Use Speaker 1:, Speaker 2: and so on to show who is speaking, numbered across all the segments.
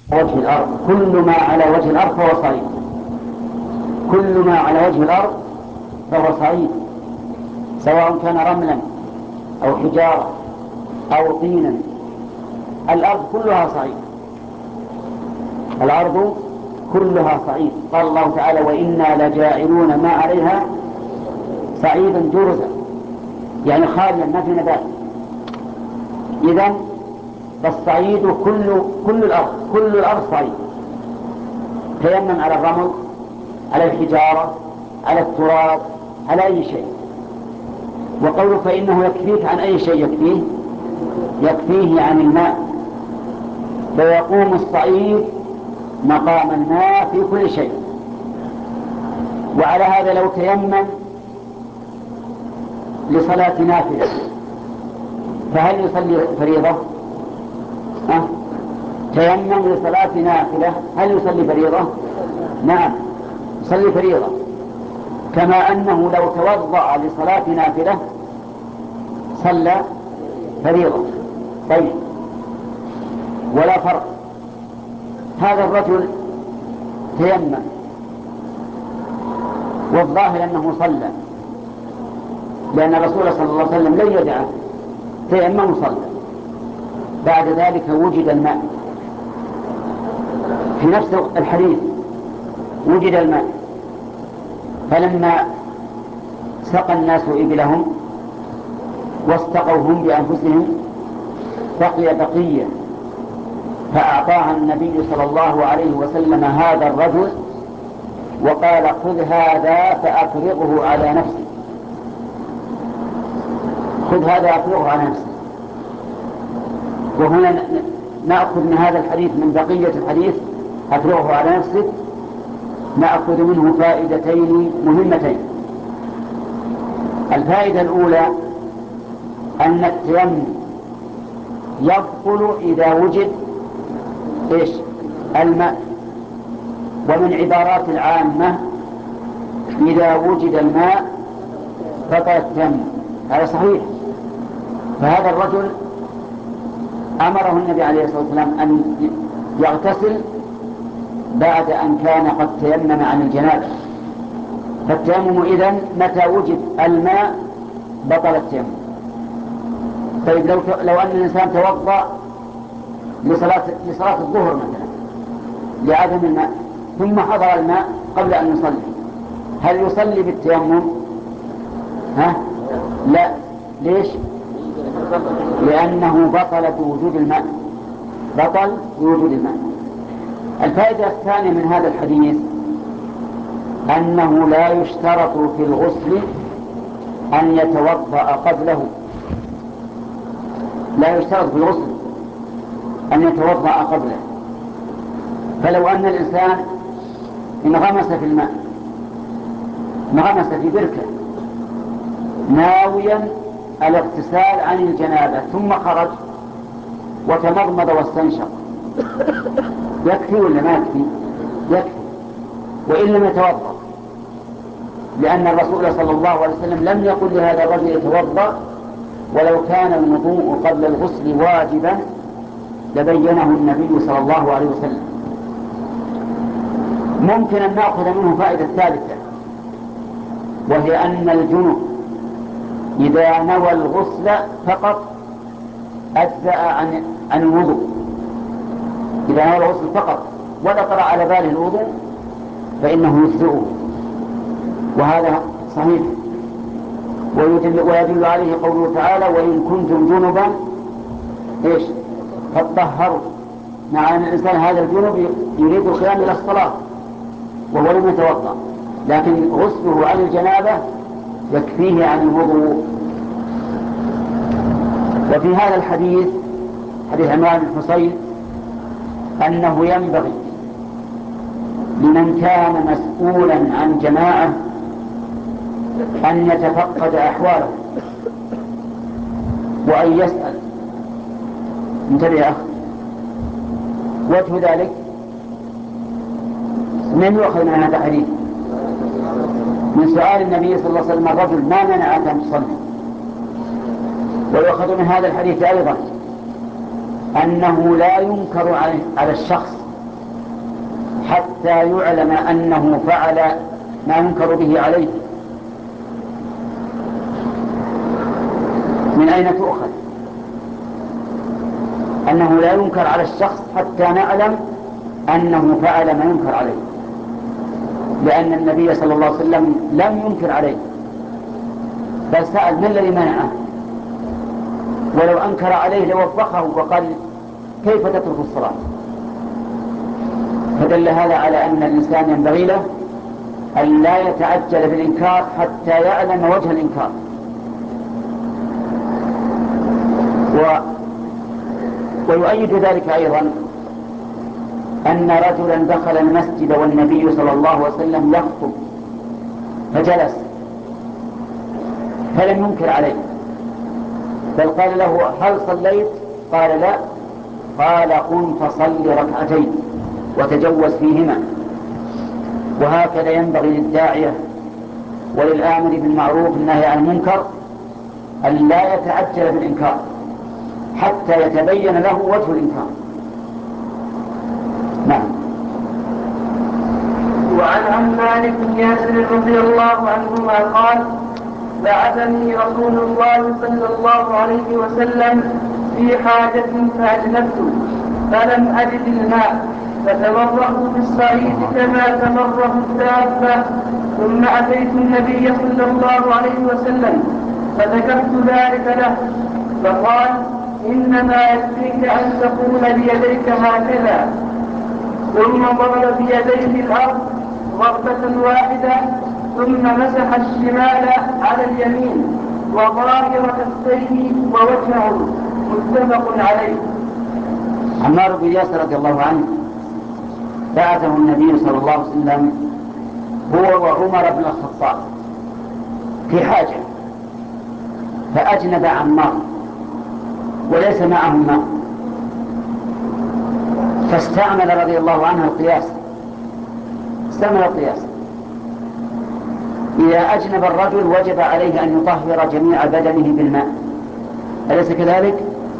Speaker 1: وجه الأرض، كل ما على وجه الأرض فهو صعيد، كل ما على وجه الأرض فهو صعيد، سواء كان رملا أو حجارة أو طينا، الأرض كلها صعيد، الأرض كلها صعيد. قال الله تعالى: وإنا لجاعلون ما عليها صعيدا جرزا، يعني خاليا ما في نبات. إذن فالصعيد كل الأرض، كل الأرض صعيد. تيمم على الرمل، على الحجارة، على التراب، على أي شيء. وقوله فإنه يكفيك عن أي شيء يكفيه؟ يكفيه عن الماء، فيقوم الصعيد مقام الماء في كل شيء. وعلى هذا لو تيمم لصلاة نافلة فهل يصلي فريضة؟ تيمم لصلاة نافلة هل يصلي فريضة؟ نعم، يصلي فريضة، كما أنه لو توضأ لصلاة نافلة صلى فريضة. طيب، ولا فرق. هذا الرجل تيمم والظاهر أنه صلى، لأن الرسول صلى الله عليه وسلم لن يدعه، تيمم وصلى. بعد ذلك وجد الماء في نفس الحديث، وجد الماء، فلما سقى الناس إبلهم واستقوا هم بأنفسهم بقي بقية، فأعطاها النبي صلى الله عليه وسلم هذا الرجل وقال: خذ هذا فأفرغه على نفسك، خذ هذا أفرغه على نفسك. وهنا نأخذ من هذا الحديث، من بقية الحديث أفرغه على نفسك، نأخذ منه فائدتين مهمتين. الفائدة الأولى أن التيمم يبطل إذا وجد الماء، ومن عبارات العامة إذا وجد الماء بطل التيمم، هذا صحيح. فهذا الرجل أمره النبي عليه الصلاة والسلام أن يغتسل بعد أن كان قد تيمم عن الجنابة، فالتيمم إذن متى وجد الماء بطل التيمم. طيب، لو أن الإنسان توضأ لصلاة الظهر مثلا لعدم الماء، ثم حضر الماء قبل أن يصلي، هل يصلي بالتيمم؟ لا. ليش؟ لأنه بطل بوجود الماء، بطل بوجود الماء. الفائدة الثانية من هذا الحديث أنه لا يشترط في الغسل أن يتوضأ قبله، لا يشترط في الغسل أن يتوضأ قبله. فلو أن الإنسان انغمس في الماء، انغمس في بركة ناويا الاغتسال عن الجنابة، ثم خرج وتمضمض واستنشق، يكفي ولا ما يكفي؟ يكفي، وإن لم يتوضأ، لأن الرسول صلى الله عليه وسلم لم يقل لهذا الرجل يتوضأ، ولو كان الوضوء قبل الغسل واجبا لبينه النبي صلى الله عليه وسلم. ممكن أن نأخذ منه فائدة ثالثة، وهي أن الجنوب إذا نوى الغسل فقط أجزأ عن الوضوء، إذا نوى الغسل فقط ولا طرأ على باله الوضوء فإنه يجزئه، وهذا صحيح. ويدل عليه قوله تعالى: وإن كنتم جنبا فاطهروا، مع أن الإنسان هذا الجنب يريد القيام إلى الصلاة وهو لم يتوضأ، لكن غسله عن الجنابة يكفيه عن الوضوء. وفي هذا الحديث، حديث عمران بن حصين، أنه ينبغي لمن كان مسؤولا عن جماعة أن يتفقد أحواله وأن يسأل. انتبه يا أخي، وجه ذلك من يؤخذ من هذا الحديث؟ من سؤال النبي صلى الله عليه وسلم الرجل: ما منعك أن تصلي؟ ويؤخذ من هذا الحديث أيضا أنه لا ينكر على الشخص حتى يعلم أنه فعل ما ينكر به عليه. من أين تؤخذ أنه لا ينكر على الشخص حتى نعلم أنه فعل ما ينكر عليه؟ لأن النبي صلى الله عليه وسلم لم ينكر عليه، بل سأل ما الذي منعه، ولو أنكر عليه لوبخه وقال كيف تترك الصلاة. فدل هذا على أن الإنسان ينبغي له أن لا يتعجل بالإنكار حتى يعلم وجه الإنكار. ويؤيد ذلك أيضا أن رجلا دخل المسجد والنبي صلى الله عليه وسلم يخطب فجلس فلم ينكر عليه، بل قال له هل صليت؟ قال لا. قال قم فصل ركعتين وتجوز فيهما. وهكذا ينبغي للداعية وللآمر بالمعروف والنهي عن المنكر أن لا يتعجل بالإنكار حتى يتبين له وجه الإنكار. نعم.
Speaker 2: وعن مالك بن ياسر رضي الله عنهما قال بعثني رسول الله صلى الله عليه وسلم في حاجة فأجنبت فلم أجد الماء فتمرغت في الصعيد كما تمرغ الدابة، ثم أتيت النبي صلى الله عليه وسلم فذكرت ذلك له فقال إنما يكفيك أن تقول بيديك هكذا، ثم ضرب بيديه الأرض ضربة واحدة ثم مسح الشمال على اليمين وظاهر كفيه ووجهه، متفق عليه.
Speaker 1: عمار بن ياسر رضي الله عنه بعثه النبي صلى الله عليه وسلم هو وعمر بن الخطاب في حاجة، فأجنب عمار وليس معهم ماء، فاستعمل رضي الله عنه القياس. استعمل القياس: إذا أجنب الرجل وجب عليه أن يطهر جميع بدنه بالماء، أليس كذلك؟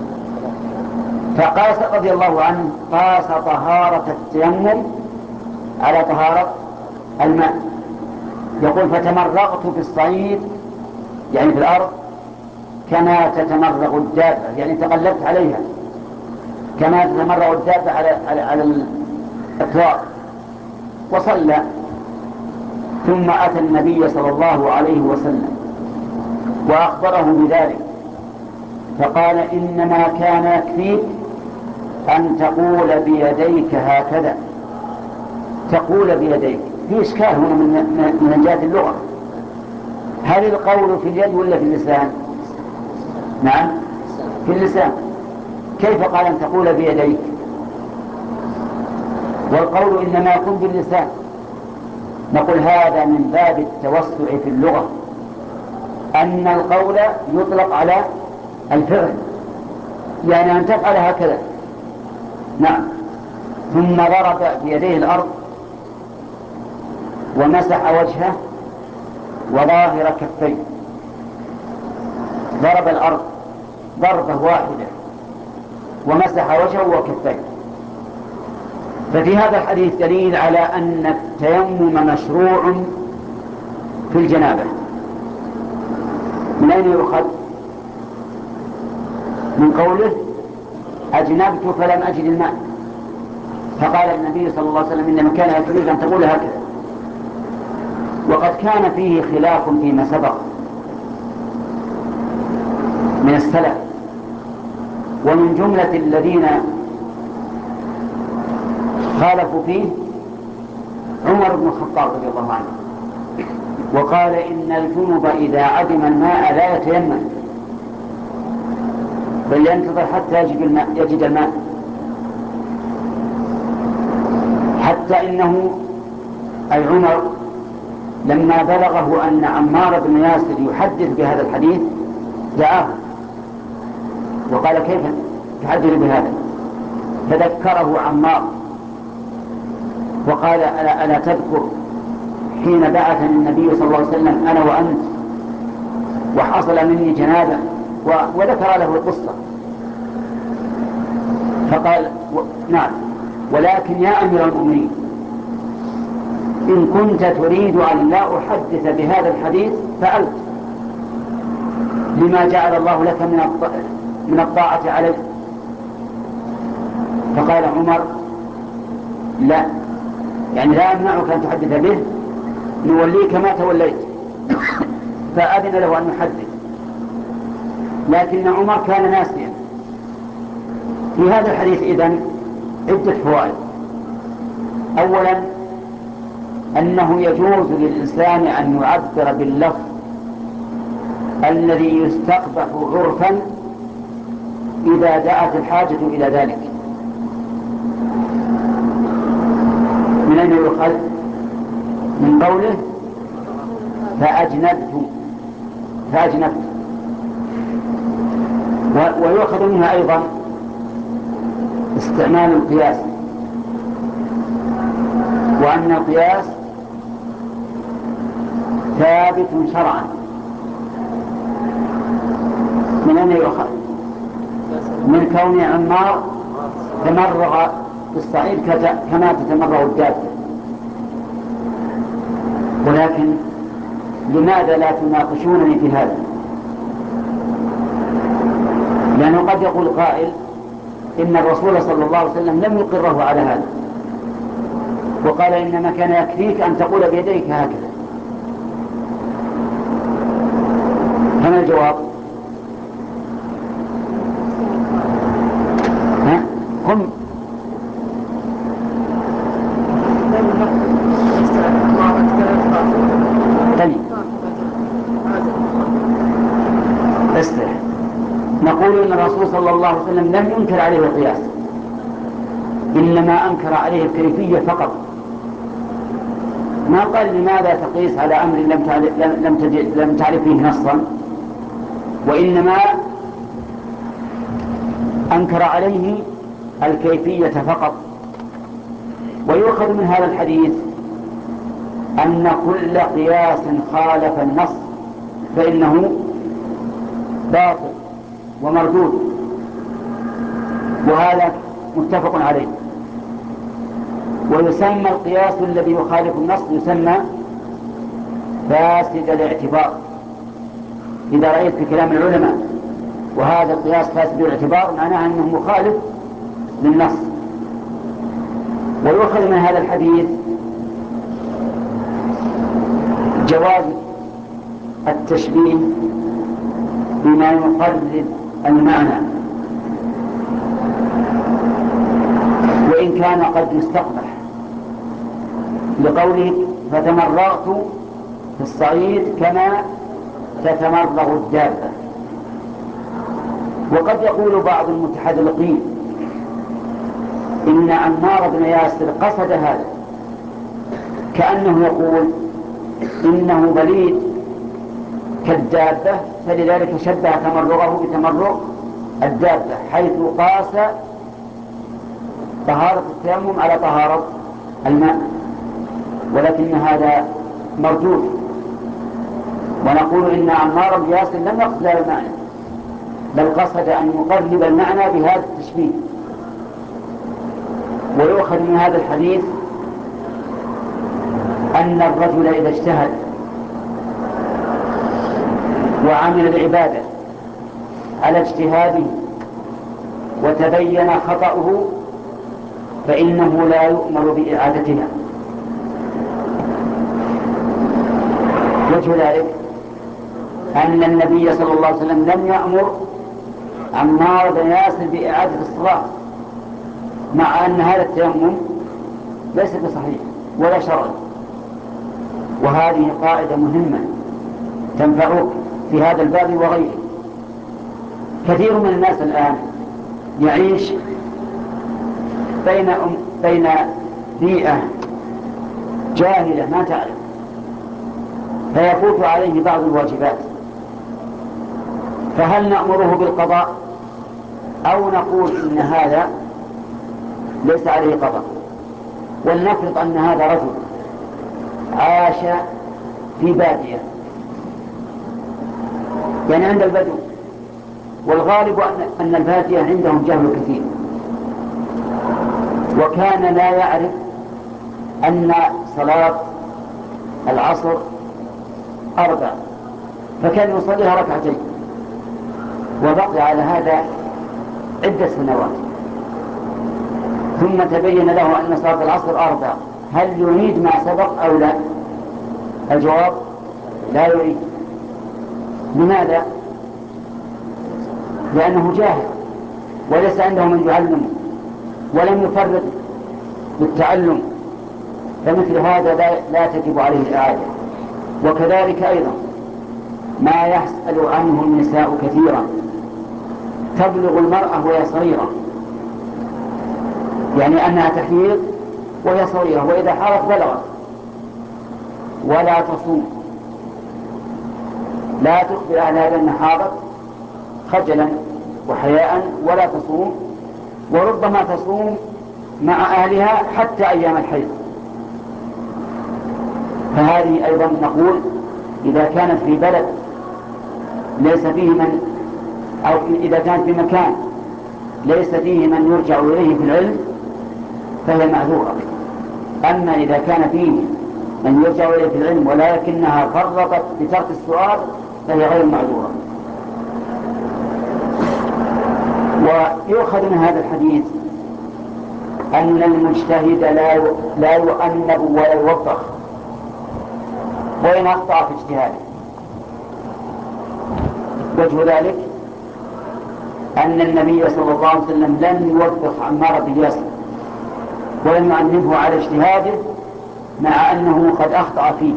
Speaker 1: فقاس رضي الله عنه قاس طهارة التيمم على طهارة الماء. يقول فتمرغت في الصعيد يعني في الأرض كما تتمرغ الدابة، يعني تقلبت عليها كما تتمرغ الدابة على الأكوار، وصلى. ثم أتى النبي صلى الله عليه وسلم وأخبره بذلك فقال إنما كان يكفيك أن تقول بيديك هكذا. تقول بيديك، في إشكال هنا من جهة اللغة، هل القول في اليد ولا في اللسان؟ نعم في اللسان. كيف قال أن تقول بيديك والقول إنما يكون باللسان؟ نقول هذا من باب التوسع في اللغة، أن القول يطلق على الفعل، يعني أن تفعل هكذا. نعم. ثم ضرب بيديه الأرض ومسح وجهه وظاهر كفيه. ضرب الأرض ضربة واحدة ومسح وجهه وكفيه. ففي هذا الحديث دليل على أن التيمم مشروع في الجنابة. من أين يؤخذ؟ من قوله أجنبت فلم أجد الماء، فقال النبي صلى الله عليه وسلم إنما كان يكفيك أن تقول هكذا. وقد كان فيه خلاف فيما سبق من السلف، ومن جملة الذين خالفوا فيه عمر بن الخطاب رضي الله عنه، وقال إن الجنب إذا عدم الماء لا يتيمم بل ينتظر حتى يجد الماء. حتى إنه أي عمر لما بلغه أن عمار بن ياسر يحدث بهذا الحديث دعاه وقال كيف تحدث بهذا؟ فذكره عمار وقال ألا تذكر حين بعثني النبي صلى الله عليه وسلم أنا وأنت وحصل مني جنابة، وذكر له القصة. فقال نعم، ولكن يا أمير المؤمنين إن كنت تريد أن لا أحدث بهذا الحديث فعلت، لما جعل الله لك من الطاعة عليه. فقال عمر: لا، يعني لا أمنعك أن تحدث به، نوليك ما توليت. فأذن له أن يحدث، لكن عمر كان ناسيا. في هذا الحديث إذن عدة فوائد. أولا، أنه يجوز للإنسان أن يعبر باللفظ الذي يستقبح عرفا إذا دعت الحاجة إلى ذلك. من أين يؤخذ؟ من قوله فأجنبت. ويؤخذ منها أيضا استعمال القياس، وأن القياس ثابت شرعا. من أين يؤخذ؟ من كون عمار تمرغ في الصعيد كما تتمرغ الدابة. ولكن لماذا لا تناقشونني في هذا؟ لأنه قد يقول قائل إن الرسول صلى الله عليه وسلم لم يقره على هذا، وقال إنما كان يكفيك أن تقول بيديك هكذا. فما الجواب؟ هم استرح. نقول إن الرسول صلى الله عليه وسلم لم ينكر عليه القياس، إنما أنكر عليه الكيفية فقط. ما قال لماذا تقيس على أمر لم تعرف فيه نصا، وإنما أنكر عليه الكيفية فقط. ويؤخذ من هذا الحديث أن كل قياس خالف النص فإنه باطل ومردود، وهذا متفق عليه. ويسمى القياس الذي يخالف النص يسمى فاسد الاعتبار. إذا رأيت في كلام العلماء وهذا القياس فاسد الاعتبار معناه أنه مخالف للنص. ويؤخذ من هذا الحديث جواز التشبيه بما يقرب المعنى، وإن كان قد يستقبح، لقوله فتمرغت في الصعيد كما تتمرغ الدابة. وقد يقول بعض المتحذلقين إن عمار بن ياسر قصد هذا، كأنه يقول إنه بليد كالدابة، فلذلك شبه تمرغه بتمرغ الدابة، حيث قاس طهارة التيمم على طهارة الماء. ولكن هذا مردود، ونقول إن عمار بن ياسر لم يقصد هذا المعنى، بل قصد أن يقرب المعنى بهذا التشبيه. ويؤخذ من هذا الحديث أن الرجل إذا اجتهد وعمل العبادة على اجتهاده وتبين خطأه فإنه لا يؤمر بإعادتها. وجه ذلك أن النبي صلى الله عليه وسلم لم يأمر عمار بن ياسر بإعادة الصلاة، مع أن هذا التيمم ليس بصحيح ولا شرعي. وهذه قاعدة مهمة تنفعك في هذا الباب وغيره. كثير من الناس الآن يعيش بين بيئة جاهلة ما تعرف، فيفوت عليه بعض الواجبات، فهل نأمره بالقضاء أو نقول إن هذا ليس عليه قضاء؟ ولنفرض أن هذا رجل عاش في بادية، يعني عند البدو، والغالب أن البادية عندهم جهل كثير، وكان لا يعرف أن صلاة العصر 4 فكان يصليها ركعتين، وبقي على هذا عدة سنوات، ثم تبين له أن صلاة العصر 4. هل يريد ما سبق أو لا؟ الجواب لا يريد. لماذا؟ لأنه جاهل وليس عنده من يعلمه ولم يفرط بالتعلم، فمثل هذا لا تجب عليه الإعادة. وكذلك أيضا ما يسأل عنه النساء كثيرا، تبلغ المرأة وهي صغيرة، يعني أنها تحيض وهي صغيرة، وإذا حارت بلغت ولا تصوم، لا تخبر أهلها بأنها حاضت خجلا وحياء ولا تصوم، وربما تصوم مع أهلها حتى أيام الحيض. فهذه أيضا نقول إذا كانت في بلد ليس فيه من، أو إذا كانت في مكان ليس فيه من يرجع إليه في العلم فهي معذورة. أما إذا كان فيه من يرجع إليه في العلم ولكنها فرطت بترك السؤال فهي غير معذورة. ويؤخذ من هذا الحديث أن المجتهد لا يؤنب ولا يوبخ وإن أخطأ في اجتهاده. وجه ذلك أن النبي صلى الله عليه وسلم لم يوبخ عمار بن ياسر ولم يعنفه على اجتهاده مع أنه قد أخطأ فيه.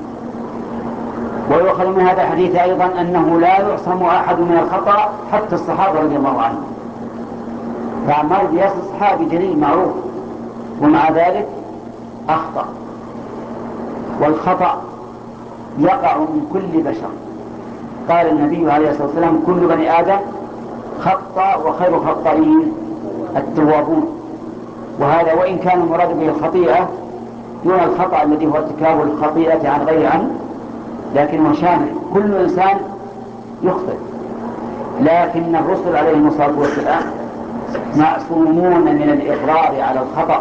Speaker 1: ويؤخذ من هذا الحديث أيضا أنه لا يعصم أحد من الخطأ حتى الصحابة رضي الله عنهم. فعمار بن ياسر صحابي جليل معروف ومع ذلك أخطأ، والخطأ يقع من كل بشر. قال النبي عليه الصلاة والسلام كل بني آدم خطأ وخير الخطائين التوابون. وهذا وإن كان المراد به الخطيئة دون الخطأ الذي هو ارتكاب الخطيئة عن غير عمد، لكنه شامل، كل إنسان يخطئ، لكن الرسل عليهم الصلاة والسلام معصومون من الإقرار على الخطأ.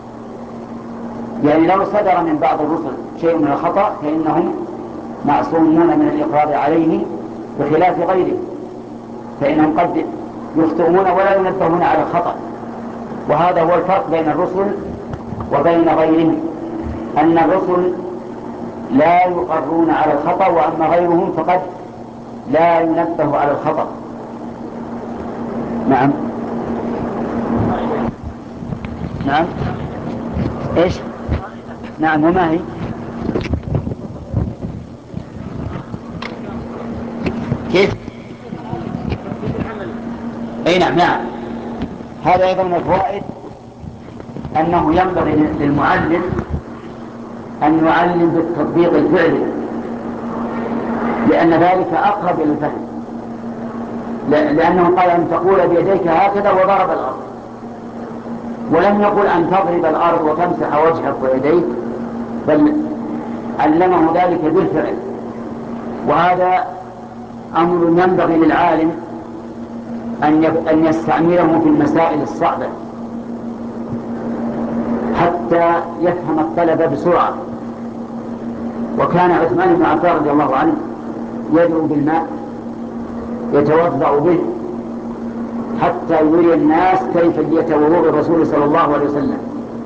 Speaker 1: يعني لو صدر من بعض الرسل شيء من الخطأ فإنهم معصومون من الإقرار عليه بخلاف غيره، فإنهم قد يخطئون ولا ينبهون على الخطأ. وهذا هو الفرق بين الرسل وبين غيرهم، أن الرسل لا يقرون على الخطأ، وأما غيرهم فقد لا ينبه على الخطأ. نعم نعم إيش؟ نعم. وما هي؟ كيف؟ أي نعم. هذا أيضا من الفوائد أنه ينبغي للمعلم أن يعلم بالتطبيق الفعلي، لأن ذلك أقرب إلى الفهم. لأنه قال أن تقول بيديك هكذا وضرب الأرض، ولم يقل أن تضرب الأرض وتمسح وجهك ويديك، بل علمه ذلك بالفعل. وهذا أمر ينبغي للعالم أن يستعمله في المسائل الصعبة حتى يفهم الطلبة بسرعة. وكان عثمان بن عفان رضي الله عنه يدعو بالماء يتوضأ به حتى يري الناس كيفية وضوء الرسول صلى الله عليه وسلم.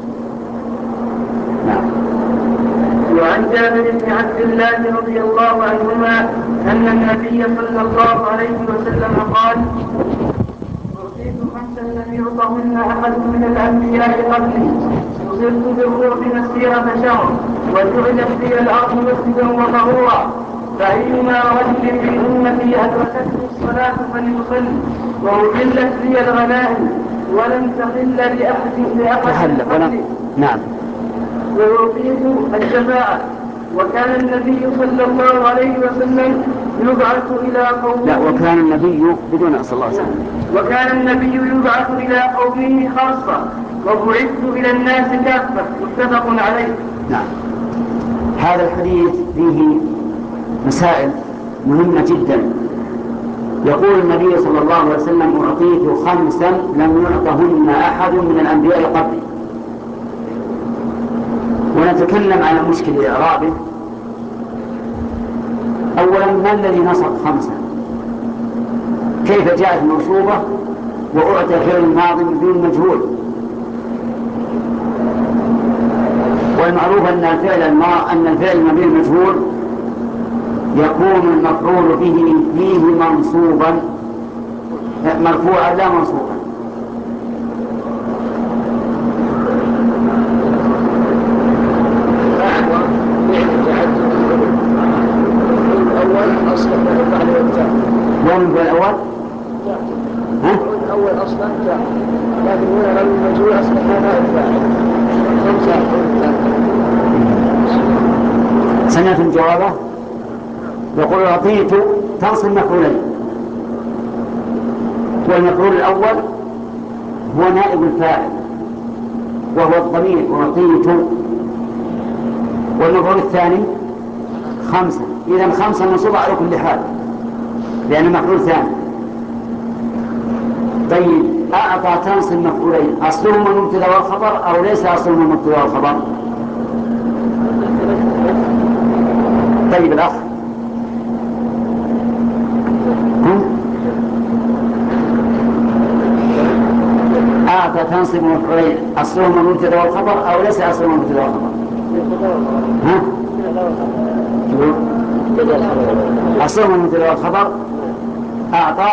Speaker 2: وعن جابر بن عبد الله رضي الله عنهما أن النبي صلى الله عليه وسلم قال: أعطيت 5 لم يعطهن أحد من الأنبياء قبلي، نصرت بالرعب مسيرة شهر، وجعلت لي الأرض مسجدا وطهورا، فأيما رجل في أمتي أدركته الصلاة فليصلي، وأحلت لي الغنائم ولم تحل لأحد قبلي.
Speaker 1: نعم.
Speaker 2: وأعطيت الشفاعة. وكان النبي صلى الله عليه وسلم يبعث إلى قومه.
Speaker 1: لا، وكان النبي بدون صلى الله عليه وسلم.
Speaker 2: وكان النبي يبعث إلى قومه خاصة، وبعثت إلى الناس كافة. متفق عليه.
Speaker 1: نعم. هذا الحديث فيه مسائل مهمة جدا. يقول النبي صلى الله عليه وسلم: أعطيت 5 لم يعطهن أحد من الأنبياء قبلي. ونتكلم عن المشكل الإعرابي أولا ما الذي نصب 5؟ كيف جاءت منصوبة وأعطى فعل الماضي بدون مجهول؟ والمعروف أن الفعل المبني المجهول يكون المفعول به فيه منصوبا مرفوعا لا منصوبا. ومن الأول
Speaker 3: الأول أصلا جاء، لكن هنا لم المجهول أصلا هذا الفاعل.
Speaker 1: سمعت جوابه؟ يقول أعطيت تنصب مفعولين، والمفعول الأول هو نائب الفاعل وهو الضمير أعطيت، والمفعول الثاني 5. إذن 5 منصوبة على كل حال لأنه مفعول ثاني. طيب أعطى تنصب مفعولين، أصلهما المبتدأ والخبر أو ليس أصلهما المبتدأ والخبر؟ طيب الأخ أعطى تنصب مفعولين، أصلهما المبتدأ والخبر أو ليس أصلهما المبتدأ والخبر؟ ها؟ أصلهما المبتدأ والخبر. أعطى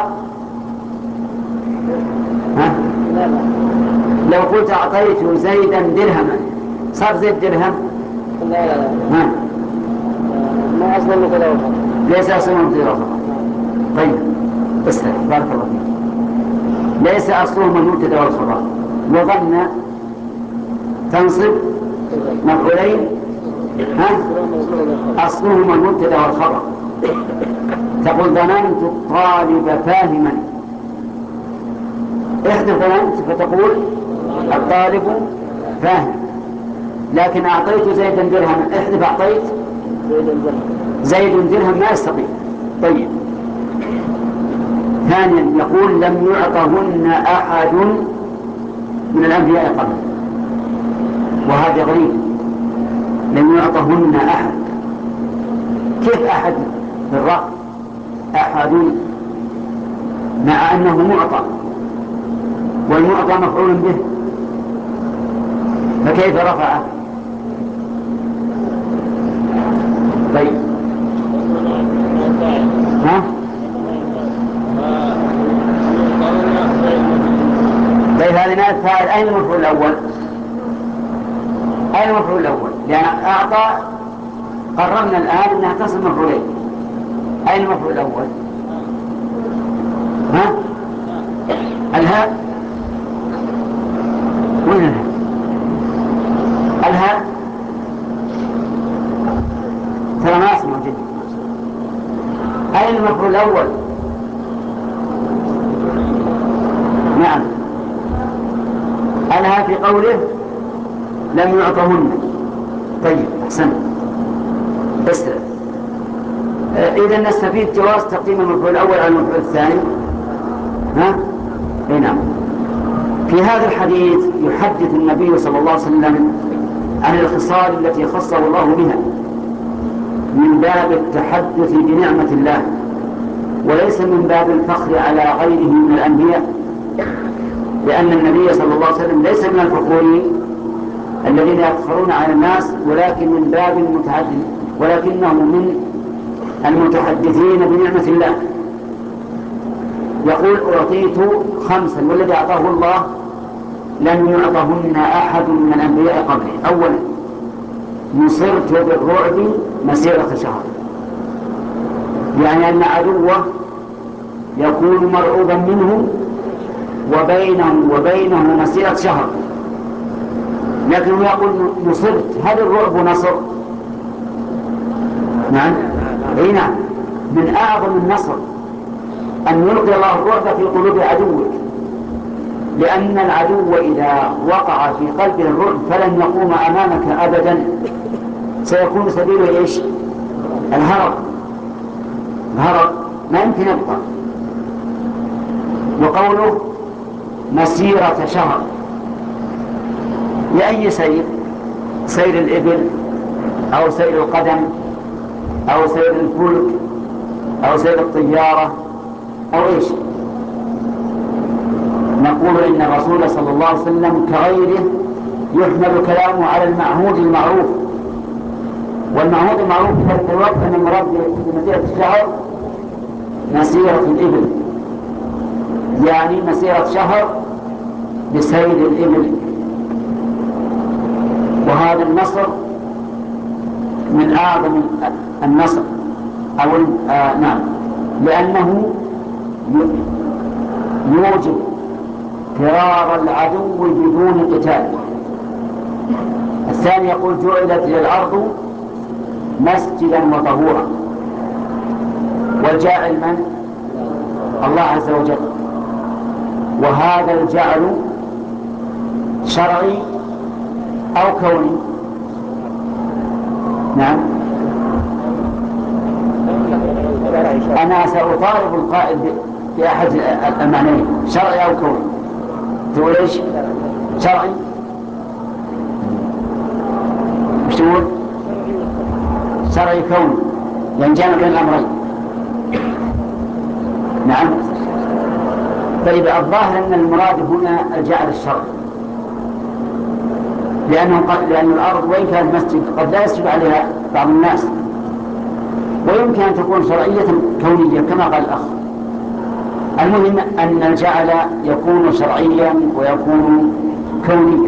Speaker 1: ها؟ لو قلت أعطيت زيدا درهما صار زيد درهم؟
Speaker 3: لا
Speaker 1: ها؟
Speaker 3: ما أصلا المبتدأ والخبر،
Speaker 1: ليس أصلهما المبتدأ والخبر. طيب اسأل بارك الله فيك. ليس أصلهما المبتدأ والخبر، وظن تنصب مفعولين، ها؟ أصلهما المبتدأ والخبر. تقول ظننت الطالب فاهما، احذف ظننت فتقول الطالب فاهم، لكن أعطيت زيدا درهما احذف أعطيت زيد درهم ما يستطيع. طيب ثانيا يقول لم يعطهن أحد من الأنبياء قبل، وهذا غريب. لم يعطهن أحد، كيف أحد بالرفع؟ أحد مع أنه معطى، والمعطى مفعول به، فكيف رفعه؟ طيب ها؟ طيب هذه نائب فاعل. أين المفعول الأول؟ أين المفعول الأول؟ لأن أعطى قررنا الآن أنها تصل مفعولين. أين المفعول الأول؟ ها؟ الهاء. وين الهاء؟ الهاء ترى ما اسمه جدا. أين المفعول الأول؟ نعم الهاء في قوله لم يعطهن. طيب أحسن. بس إذا نستفيد جواز تقديم المفعول الأول على المفعول الثاني. ها؟ أي نعم. في هذا الحديث يحدث النبي صلى الله عليه وسلم عن الخصال التي خصه الله بها من باب التحدث بنعمة الله، وليس من باب الفخر على غيره من الأنبياء، لأن النبي صلى الله عليه وسلم ليس من الفخورين الذين يفخرون على الناس، ولكن من باب المتحدث، ولكنه من المتحدثين بنعمة الله. يقول أعطيت 5، والذي أعطاه الله لم يعطهن أحد من الأنبياء قبلي. أولا نصرت بالرعب مسيرة شهر، يعني أن عدوه يكون مرعوبا منه وبينه مسيرة شهر، لكنه يقول نصرت. هل الرعب نصر؟ نعم. أي نعم. من أعظم النصر أن يلقي الله الرعب في قلوب عدوك، لأن العدو إذا وقع في قلبه الرعب فلن يقوم أمامك أبدا، سيكون سبيله إيش؟ الهرب ما يمكن يبقى. وقوله مسيرة شهر لأي سير؟ سير الإبل أو سير القدم أو سير الفلك أو سير الطيارة أو إيش، نقول إن الرسول صلى الله عليه وسلم كغيره يحمل كلامه على المعهود المعروف. والمعهود المعروف في ذلك الوقت أن المراد بمسيرة الشهر مسيرة الإبل، يعني مسيرة شهر بسير الإبل. وهذا النصر من أعظم النصر أو نعم، لأنه يوجب فرار العدو بدون قتال. الثاني يقول جعلت للأرض مسجدا وطهورا، والجاعل من؟ الله عز وجل. وهذا الجعل شرعي أو كوني؟ نعم، أنا سأطالب القائل بأحد المعنيين، شرعي أو كوني. تقول إيش؟ شرعي؟ مش تقول؟ شرعي كوني، يعني جامع بين الأمرين. نعم. طيب الظاهر أن المراد هنا الجعل الشرعي، لأن الأرض وإن كانت مسجد قد لا يسجد عليها بعض الناس، ويمكن أن تكون شرعية كونية كما قال الأخ. المهم أن الجعل يكون شرعيا ويكون كونيا.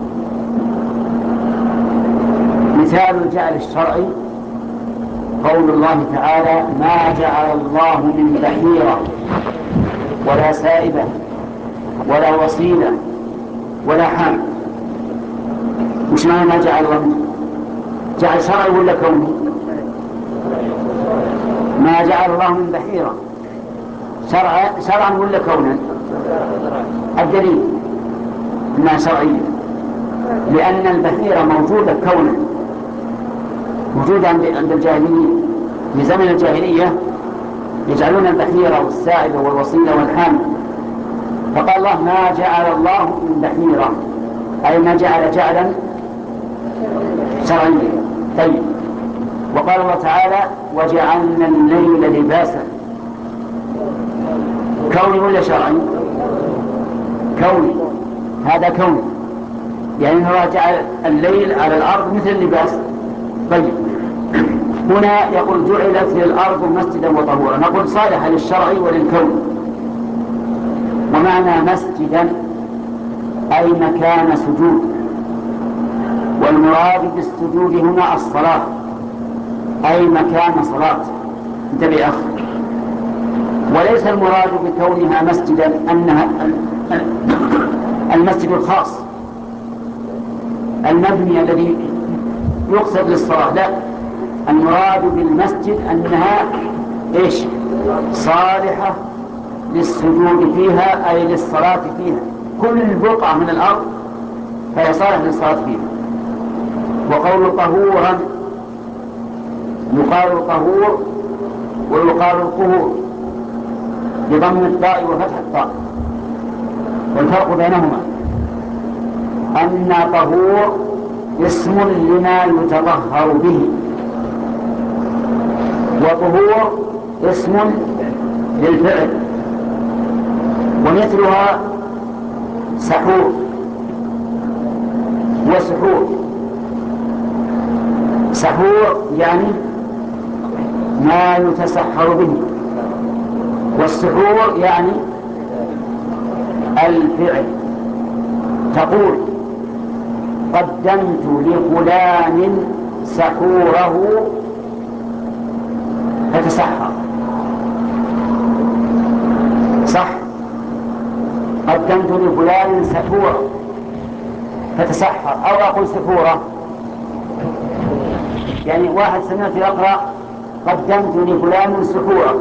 Speaker 1: مثال الجعل الشرعي قول الله تعالى: ما جعل الله من بحيرة ولا سائبة ولا وصيلة ولا حام. مش معنى ما جعل الله؟ جعل شرعي ولا كوني؟ ما جعل الله من بحيرة شرعا ولا كونا؟ الدليل انها شرعية، لأن البحيرة موجودة كونا، موجودة عند الجاهليين. في زمن الجاهلية يجعلون البحيرة والسائبة والوصيلة والحامل، فقال الله: ما جعل الله من بحيرة، أي ما جعل جعلا شرعيا. طيب، وقال الله تعالى: وجعلنا الليل لباسا. كوني ولا شرعي؟ كوني، هذا كوني، يعني الله جعل الليل على الأرض مثل اللباس. طيب، هنا يقول جعلت للأرض مسجدا وطهورا، نقول صالحة للشرع وللكون. ومعنى مسجدا أي مكان سجود، والمراد بالسجود هنا الصلاة، أي مكان صلاة. انتبه أخي، وليس المراد بكونها مسجدا أنها المسجد الخاص المبني الذي يقصد للصلاة، لا، المراد بالمسجد أنها إيش؟ صالحة للسجود فيها، أي للصلاة فيها. كل بقعة من الأرض فهي صالحة للصلاة فيها. وقول طهورا يقال طهور ويقال الطهور بضم الطاء وفتح الطاء، والفرق بينهما أن طهور اسم لما يتطهر به، وطهور اسم للفعل. ومثلها سحور وسحور. سحور يعني ما يتسحر به، والسحور يعني الفعل. تقول: قدمت لفلان سحوره فتسحر. صح، قدمت لفلان سحوره فتسحر. أو أقول سحوره، يعني واحد سمعت يقرأ قدمت لفلان سحوره،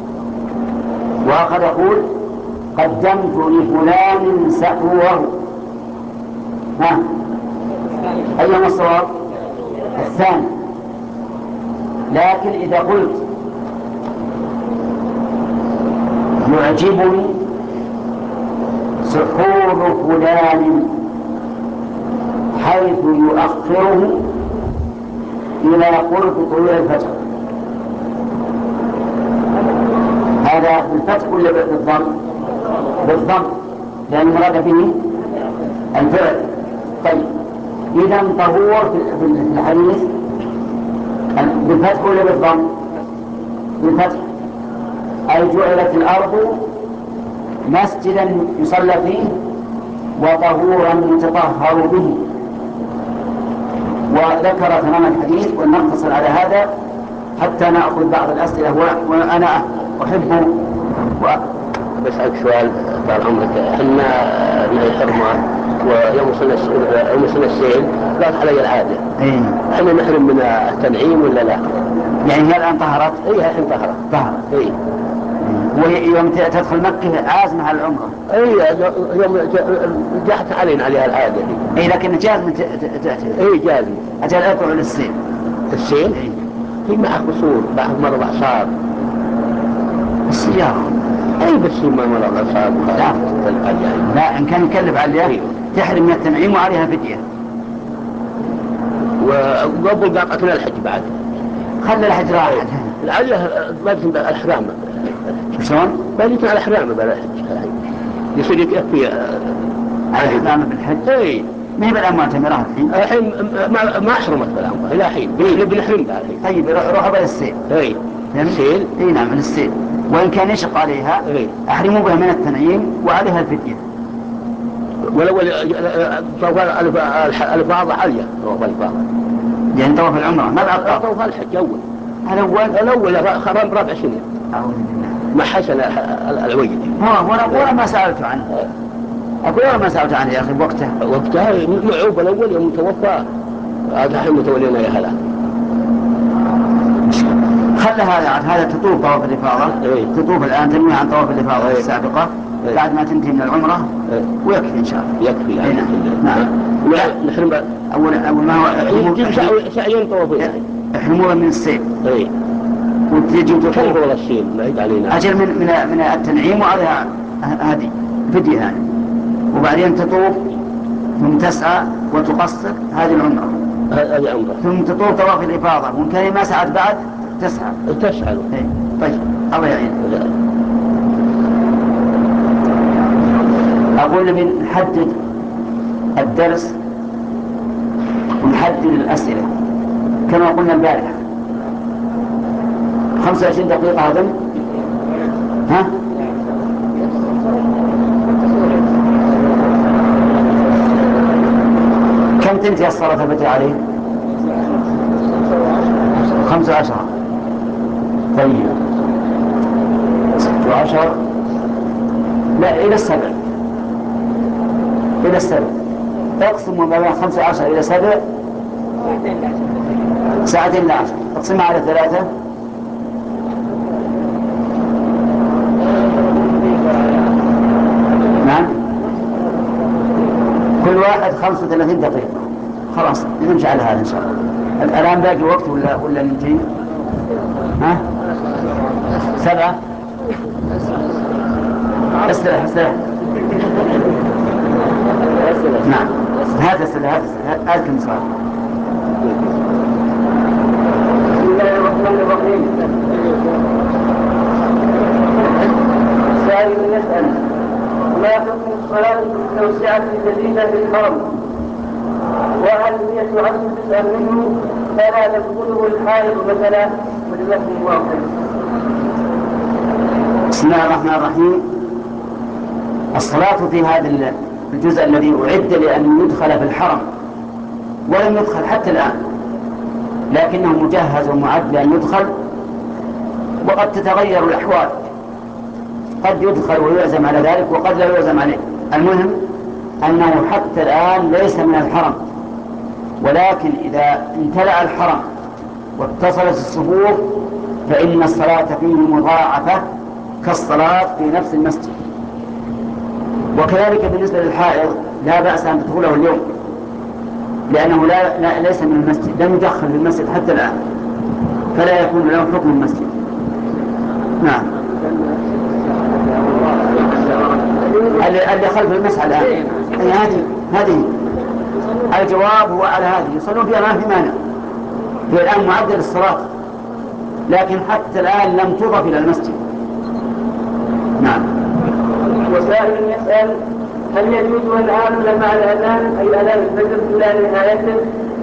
Speaker 1: وآخر يقول قدمت لفلان سحوره. ها، أيهما الصواب؟ الثاني. لكن إذا قلت يعجبني سحور فلان حيث يؤخره إلى قرب طلوع الفجر، هذا بالفتح ولا بالضم؟ بالضم، لأن المراد به الفعل. طيب إذا طهور في الحديث بالفتح ولا بالضم؟ بالفتح، أي جعلت الأرض مسجدا يصلى فيه وطهورا يتطهر به. وذكر تمام الحديث، ونقتصر على هذا حتى نأخذ بعض الأسئلة. وأنا أحب
Speaker 4: بسألك سؤال طال عمرك. احنا معي حرمة ويوم وصلنا السيل ضاق علي العادة. احنا نحرم من التنعيم ولا لا؟
Speaker 1: يعني هي الآن طهرت؟
Speaker 4: اي الحين طهرت.
Speaker 1: اي. ويوم تدخل مكة عازمة على العمرة؟
Speaker 4: اي يوم جاءت عليها العادة دي.
Speaker 1: اي لكن جازم تأتي؟
Speaker 4: اي جازم.
Speaker 1: أجل أطلع للسيل.
Speaker 4: السيل؟
Speaker 1: اي.
Speaker 4: في معه قصور، بعض مرة صار
Speaker 1: السيارة.
Speaker 4: اي بس ما مرة صار.
Speaker 1: لا إن كان يكلف عليها تحرم من التنعيم وعليها فدية.
Speaker 4: وقبل قاطعتنا الحج بعد.
Speaker 1: خلي الحج راحت.
Speaker 4: العليا بادئ الأحرام.
Speaker 1: شلون؟
Speaker 4: بادئ على الأحرام بعد الحج. يصير يكفي
Speaker 1: الإحرام بالحج؟
Speaker 4: اي.
Speaker 1: ما هي بالآن معتمرة
Speaker 4: الحين ما أحرمت بالعمرة إلى حين. بنحرم بها الحين.
Speaker 1: طيب روحوا بلا السيل.
Speaker 4: اي. السيل؟
Speaker 1: اي نعم السيل. وإن كان يشق عليها أحرموا بها من التنعيم وعليها الفدية.
Speaker 4: ولو الفاظ عالية.
Speaker 1: يعني طواف العمرة ما بعد
Speaker 4: طواف الحج أول.
Speaker 1: الأول
Speaker 4: خرام رابع سنة.
Speaker 1: أعوذ بالله.
Speaker 4: مع حسن العويد.
Speaker 1: ولا ما سألت عنه. أقول ولا ما سألت عنه يا أخي بوقته.
Speaker 4: معوب الأول يوم توفى. هذا الحين متولينا يا هلا.
Speaker 1: خلى هذا تطوف طواف الإفاضة. تطوف الآن تنوي عن طواف الإفاضة السابقة بعد ما تنتهي من العمرة. ويكفي إن شاء الله.
Speaker 4: يكفي يعني.
Speaker 1: نعم.
Speaker 4: نحرم
Speaker 1: أول ما هو
Speaker 4: يجيب سعيين طوافين.
Speaker 1: احرموا من السيل. وتجي
Speaker 4: كيف والله السيل ما يد علينا.
Speaker 1: أجل من التنعيم وعليها هذه فدية يعني. وبعدين تطوف ثم تسعى وتقصر هذه العمرة.
Speaker 4: هذه عمرة.
Speaker 1: ثم تطوف طواف الإفاضة وإن كان ما سعت بعد تسعى. طيب الله يعين. أقول نحدد الدرس ونحدد الأسئلة كما قلنا البارحة. 25 دقيقة أظن. ها؟ كم تنتهي الصلاة التي عليه؟ 15. طيب 16. لا إلى 7. اقسموا ما بين 15 إلى 7 ساعتين ل 10. اقسمها على 3. نعم كل واحد 35 دقيقة. خلاص نمشي على هذا إن شاء الله. الآن باقي وقت ولا ننتهي؟ ها 7. استرح. نعم هذا كم صار. بسم الله الرحمن الرحيم. سائل يسأل ما حكم الصلاة بالتوسعة الجديدة في الحرم، وهل هي تعد جزءا منه فلا تدخله الحائض مثلا؟ وجزاكم الله خيرا. بسم الله الرحمن الرحيم. الصلاة في هذا الجزء الذي أعد لأن يدخل في الحرم ولم يدخل حتى الآن، لكنه مجهز ومعد لأن يدخل، وقد تتغير الأحوال، قد يدخل ويعزم على ذلك وقد لا يعزم عليه. المهم أنه حتى الآن ليس من الحرم، ولكن إذا امتلأ الحرم واتصلت الصفوف فإن الصلاة فيه مضاعفة كالصلاة في نفس المسجد. وكذلك بالنسبة للحائض لا بأس أن تدخله اليوم، لأنه ليس من المسجد، لم يدخل في المسجد حتى الآن، فلا يكون له حكم المسجد. نعم. اللي خلف المسح الآن هذه الجواب هو على هذه يصلون فيها ما في مانع، هي الآن معدل الصلاة، لكن حتى الآن لم تضف إلى المسجد، نعم.
Speaker 2: وسائل يسأل: هل يجوز أن آكل مع الأذان أي أذان الفجر إلى نهايته؟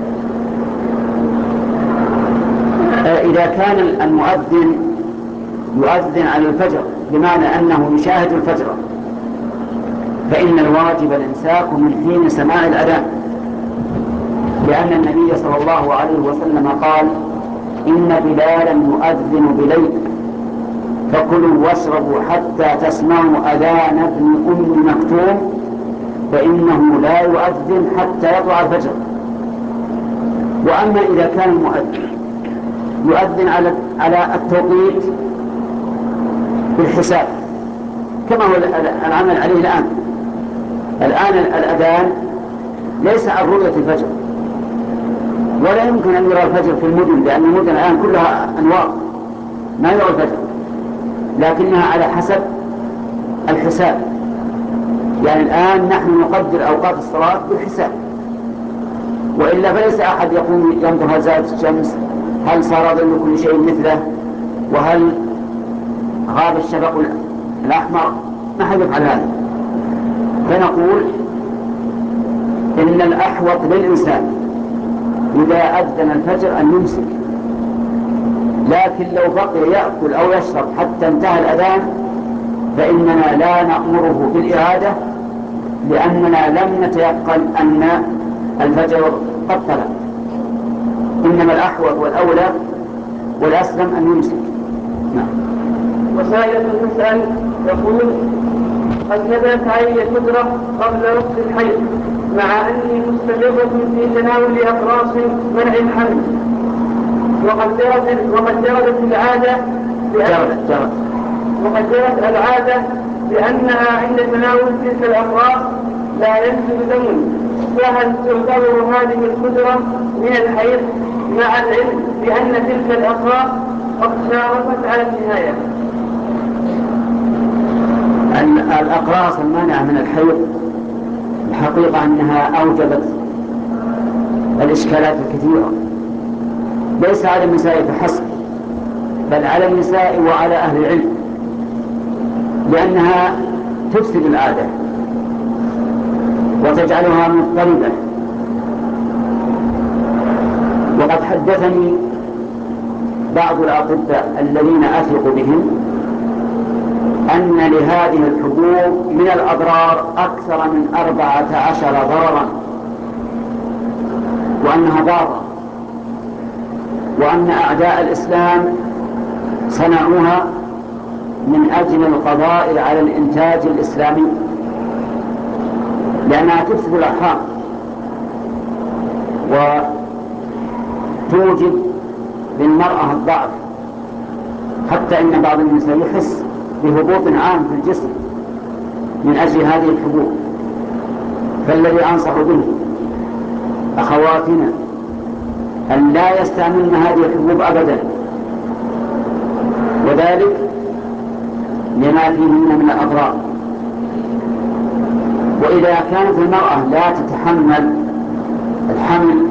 Speaker 1: إذا كان المؤذن يؤذن على الفجر بمعنى أنه يشاهد الفجر فإن الواجب الإمساك من حين سماع الأذان، لأن النبي صلى الله عليه وسلم قال: إن بلالا يؤذن بليل فكلوا واشربوا حتى تسمعوا أذان ابن أم مكتوم فإنه لا يؤذن حتى يطلع الفجر. وأما إذا كان المؤذن يؤذن على التوقيت بالحساب كما هو العمل عليه الآن الأذان ليس عن رؤية الفجر، ولا يمكن أن يرى الفجر في المدن، لأن المدن الآن كلها أنوار ما يرى الفجر، لكنها على حسب الحساب. يعني الآن نحن نقدر أوقات الصلاة بالحساب، وإلا فليس أحد يقوم ينظر هل زالت الشمس، هل صار ظل كل شيء مثله، وهل غاب الشفق الأحمر، ما حد يفعل هذا. فنقول إن الأحوط للإنسان إذا أذن الفجر أن يمسك، لكن لو بقي يأكل أو يشرب حتى انتهى الأذان فإننا لا نأمره بالإعادة، لأننا لم نتيقن أن الفجر قد طلع. إنما الأحوط والأولى والأسلم أن يمسك. نعم.
Speaker 2: وسائل المسأل يقول: قد نزلت علي قدرة قبل وقت الحيض مع أني مستمرة في تناول أقراص منع الحمل، وقد جرت العادة بأنها عند تناول تلك الأقراص لا ينزل دم، فهل تعتبر هذه القدرة من الحيض مع العلم بأن تلك الأقراص قد شارفت على النهاية؟
Speaker 1: الأقراص المانعة من الحيض الحقيقة أنها أوجبت الإشكالات الكثيرة، ليس على النساء فحسب بل على النساء وعلى أهل العلم، لأنها تفسد العادة وتجعلها مضطربة. وقد حدثني بعض الأطباء الذين أثق بهم أن لهذه الحبوب من الأضرار أكثر من 14 ضررا، وأنها ضارة، وأن أعداء الإسلام صنعوها من أجل القضاء على الإنتاج الإسلامي، لأنها تفسد الأرحام وتوجب للمرأة الضعف، حتى إن بعض النساء يحس بهبوط عام في الجسم من أجل هذه الحبوب. فالذي أنصح به أخواتنا أن لا يستعملن هذه الحبوب أبدا، وذلك لما فيهن من الأضرار. وإذا كانت المرأة لا تتحمل الحمل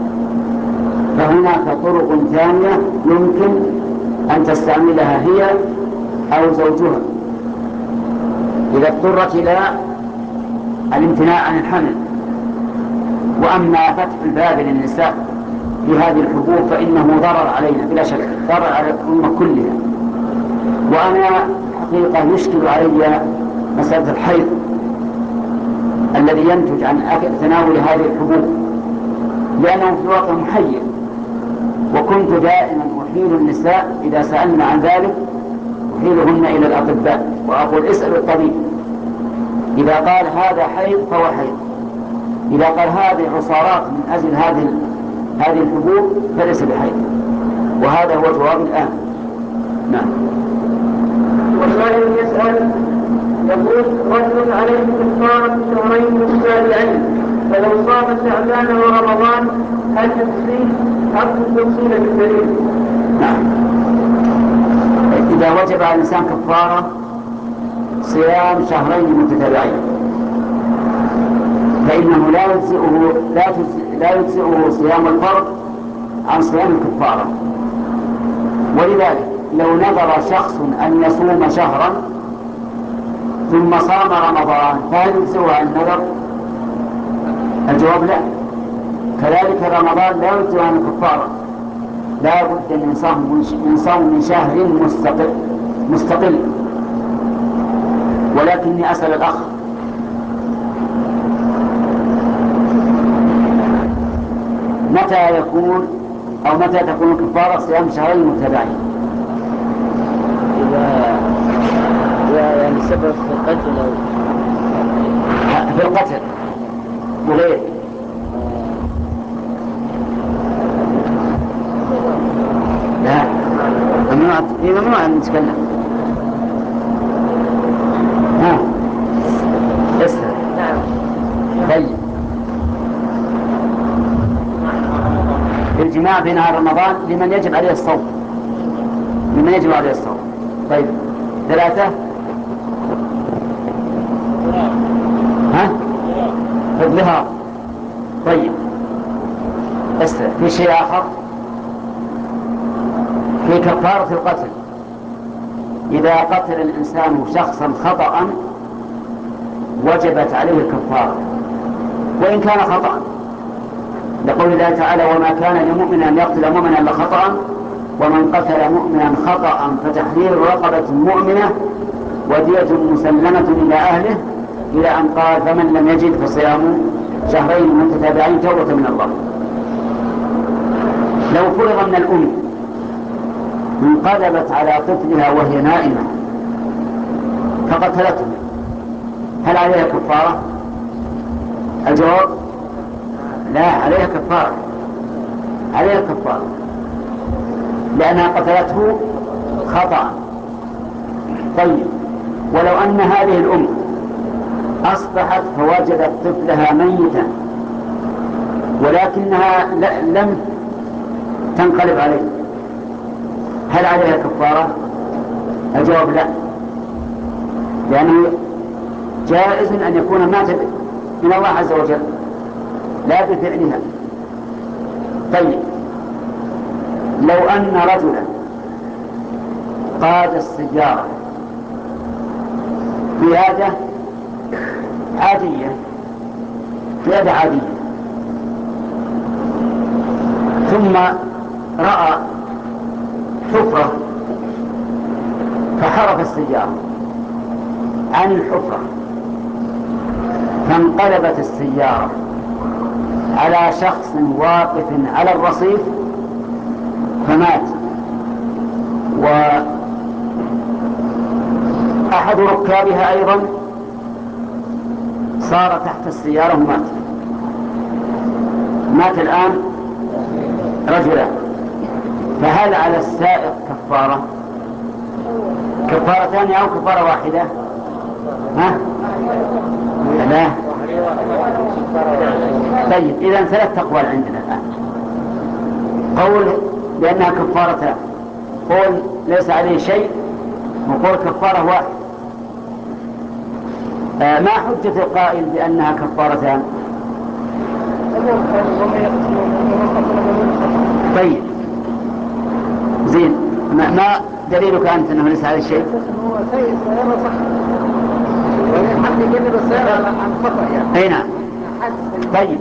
Speaker 1: فهناك طرق ثانية يمكن أن تستعملها هي أو زوجها إذا اضطرت إلى الامتناع عن الحمل. وأما فتح الباب للنساء في هذه الحبوب فإنه ضرر علينا بلا شك، ضرر على الأمة كلها. وأنا حقيقة يشكل علي مسألة الحيض الذي ينتج عن تناول هذه الحبوب، لأنه في الواقع محير، وكنت دائما أحيل النساء إذا سألنا عن ذلك أحيلهن إلى الأطباء وأقول: اسألوا الطبيب، إذا قال هذا حيض فهو حيض، إذا قال هذه عصارات من أجل هذه الحبوب فليس بحيض. وهذا هو جواب الآن. نعم.
Speaker 2: والسائل يسأل يقول: رجل عليه كفارة شهرين متتابعين، فلو صام شعبان ورمضان هل تجزيه حق التفصيل بالدليل؟
Speaker 1: نعم. إذا وجب على الإنسان كفارة صيام شهرين متتابعين فإنه لا يجزئه صيام الفرض عن صيام الكفارة. ولذلك لو نظر شخص أن يصوم شهرا ثم صام رمضان فهل يجزئه عن النذر؟ الجواب لا. كذلك رمضان لا يجزئ عن الكفارة، لا بد من صوم شهر مستقل. ولكني أسأل الأخ، متى يكون أو متى تكون الكفارة صيام شهرين متتابعين؟
Speaker 3: إذا يعني سبب في القتل أو
Speaker 1: في القتل وغيره. لا ممنوع أن نتكلم. اسأل. طيب الجماع في نهار رمضان لمن يجب عليه الصوم، لمن يجب عليه الصوم. طيب 3 في الظهار. طيب اسأل في شيء آخر في كفارة القتل. إذا قتل الإنسان شخصا خطأ وجبت عليه الكفارة وإن كان خطأ، لقول الله تعالى وما كان لمؤمن أن يقتل مؤمنا إلا خطأ ومن قتل مؤمنا خطأ فتحرير رقبة مؤمنة ودية مسلمة إلى أهله إلى أن قال فمن لم يجد فصيام شهرين متتابعين توبة من الله. لو فرض من الأم انقلبت على طفلها وهي نائمة فقتلته هل عليها كفارة؟ الجواب لا، عليها كفارة، عليها كفارة لأنها قتلته خطأ. طيب ولو أن هذه الأم أصبحت فوجدت طفلها ميتا ولكنها لم تنقلب عليه هل عليها كفارة؟ الجواب لا، لأنه جائز أن يكون مات من الله عز وجل لا بفعلها. طيب لو أن رجلا قاد السيارة قيادة عادية ثم رأى حفرة فحرف السيارة عن الحفرة فانقلبت السيارة على شخص واقف على الرصيف فمات وأحد ركابها أيضا صار تحت السيارة مات الآن رجلان، فهل على السائق كفارة؟ كفارتان أو كفارة واحدة؟ لا. طيب إذن 3 أقوال عندنا الآن. قول بأنها كفارتان، قول ليس عليه شيء، وقول كفارة واحد. ما حجة القائل بأنها كفارتان؟ طيب زين، ما دليلك أنت أنه ليس عليه شيء؟
Speaker 3: هو سيء السيارة صح حد يجنب السيارة عن خطأ يعني.
Speaker 1: أي نعم. طيب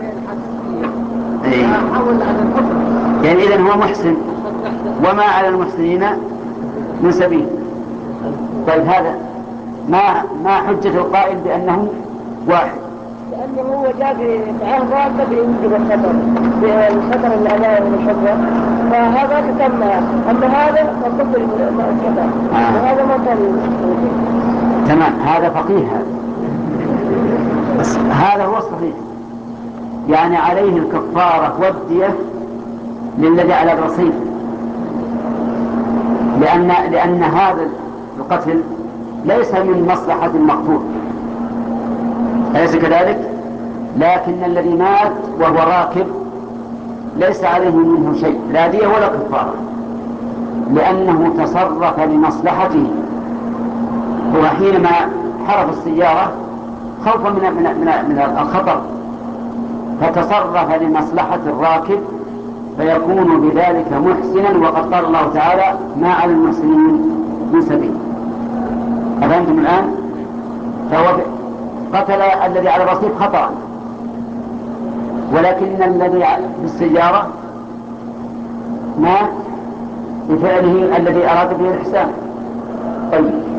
Speaker 3: حاول على الخطأ
Speaker 1: يعني إذن هو محسن وما على المحسنين من سبيل. طيب هذا ما حجة القائل بأنه واحد؟
Speaker 3: لأنه هو جاء في عام واحد يوجب الخطر الأمان والحفرة فهذا تسمى، أما هذا فقط الخطر وهذا ما كان
Speaker 1: تمام. هذا فقيه هذا، بس هذا هو الصحيح، يعني عليه الكفارة والدية للذي على الرصيف، لأن هذا القتل ليس من مصلحة المقتول، أليس كذلك؟ لكن الذي مات وهو راكب ليس عليه منه شيء، لا دية ولا كفارة، لأنه تصرف لمصلحته. هو حينما حرف السيارة خوفا من الخطر فتصرف لمصلحة الراكب فيكون بذلك محسنا، وقد قال الله تعالى ما على المحسنين من سبيل. أفهمتم الآن؟ فهو قتل الذي على الرصيف خطأ، ولكن الذي في السيارة مات بفعله الذي أراد به الإحسان. طيب